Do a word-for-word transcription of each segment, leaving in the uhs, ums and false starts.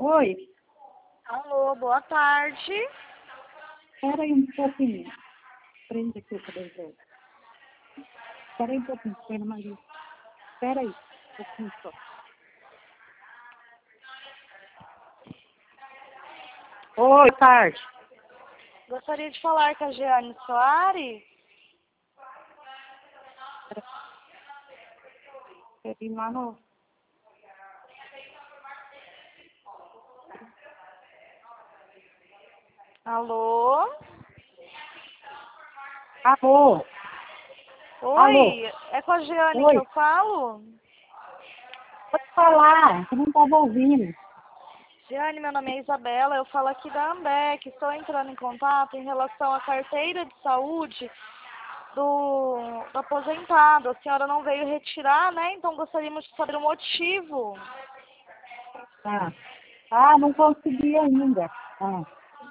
Oi, Alô, boa tarde. espera aí um pouquinho. Prende aqui o cabelo dele. Espera aí um pouquinho, espera, Maria. Espera aí, um pouquinho só. Oi, tarde. Gostaria de falar com a Jeane Soares. Espera aí, mano. Alô? Alô, alô. Oi, é com a Jeane que Oi, eu falo? pode falar, você não estava ouvindo. Jeane, meu nome é Isabela, eu falo aqui da Ambec. Estou entrando em contato em relação à carteira de saúde do, do aposentado. A senhora não veio retirar, né? Então gostaríamos de saber o motivo. Ah, ah não consegui ainda. Ah,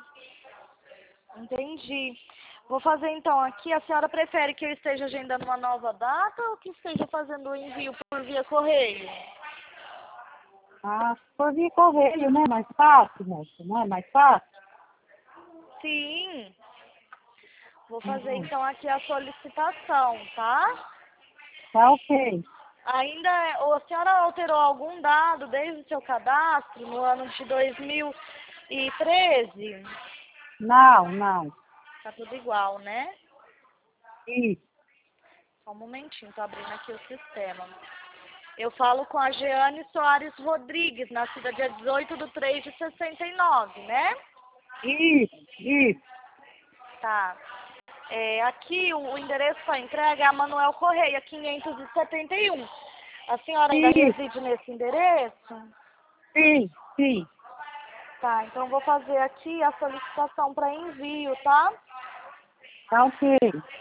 Entendi. Vou fazer então aqui. A senhora prefere que eu esteja agendando uma nova data ou que esteja fazendo o envio por via correio? ah, por via correio, né? Mais fácil, moça, não é mais fácil? Sim. Vou fazer Uhum. então aqui a solicitação, tá? Tá ok. Ainda, é- ou a senhora alterou algum dado desde o seu cadastro no ano de dois mil e treze? Não, não. Tá tudo igual, né? Isso. Só um momentinho, tô abrindo aqui o sistema. Eu falo com a Jeane Soares Rodrigues, nascida dia dezoito de três de sessenta e nove, né? Isso, isso, Tá. É, aqui o, o endereço para entrega é a Manuel Correia, quinhentos e setenta e um. A senhora ainda isso, reside nesse endereço? sim, sim. Tá, então vou fazer aqui a solicitação para envio, tá? Tá ok.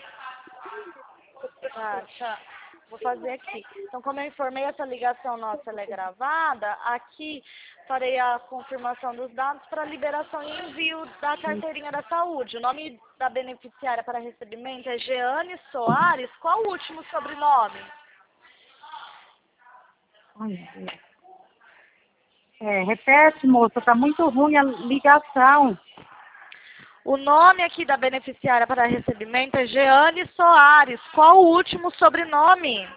Tá, tchau. Vou fazer aqui. Então, como eu informei, essa ligação nossa ela é gravada. Aqui farei a confirmação dos dados para liberação e envio da carteirinha da saúde. O nome da beneficiária para recebimento é Jeane Soares. Qual o último sobrenome? Ai, meu Deus. É, repete, moça, tá muito ruim a ligação. O nome aqui da beneficiária para recebimento é Jeane Soares. Qual o último sobrenome?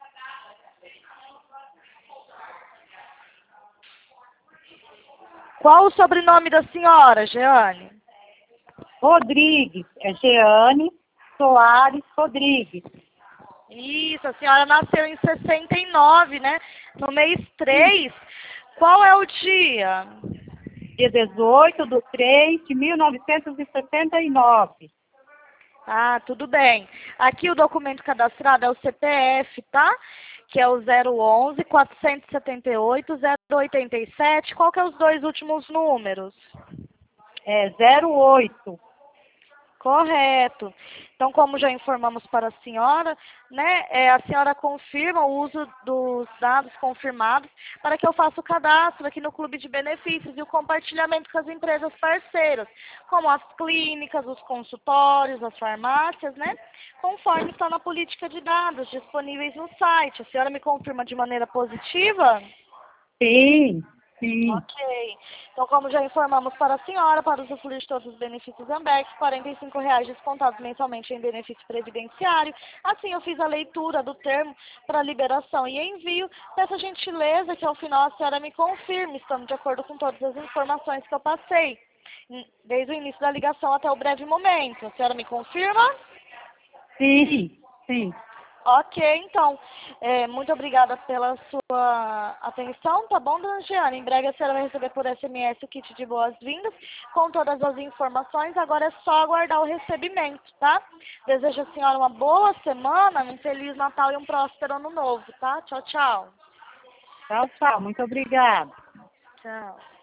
Qual o sobrenome da senhora, Jeane? Rodrigues, é Jeane Soares Rodrigues. Isso, a senhora nasceu em sessenta e nove, né? No mês três. Qual é o dia? Dia dezoito de três de mil novecentos e setenta e nove. Ah, tudo bem. Aqui o documento cadastrado é o C P F, tá? Que é o zero onze, quatrocentos e setenta e oito, zero oitenta e sete. Qual que é os dois últimos números? É zero oito. Correto. Então, como já informamos para a senhora, né, é, a senhora confirma o uso dos dados confirmados para que eu faça o cadastro aqui no Clube de Benefícios e o compartilhamento com as empresas parceiras, como as clínicas, os consultórios, as farmácias, né, conforme está na política de dados disponíveis no site. A senhora me confirma de maneira positiva? Sim, sim. Ok. Então, como já informamos para a senhora, para usufruir de todos os benefícios Ambex, quarenta e cinco reais descontados mensalmente em benefício previdenciário. Assim, eu fiz a leitura do termo para liberação e envio. Peço a gentileza que ao final a senhora me confirme, estamos de acordo com todas as informações que eu passei, desde o início da ligação até o breve momento. A senhora me confirma? Sim, sim. Ok, então, é, muito obrigada pela sua atenção, tá bom, dona Giane? Em breve a senhora vai receber por S M S o kit de boas-vindas com todas as informações, agora é só aguardar o recebimento, tá? Desejo à senhora uma boa semana, um Feliz Natal e um próspero Ano Novo, tá? Tchau, tchau. Tchau, tchau. Muito obrigada. Tchau.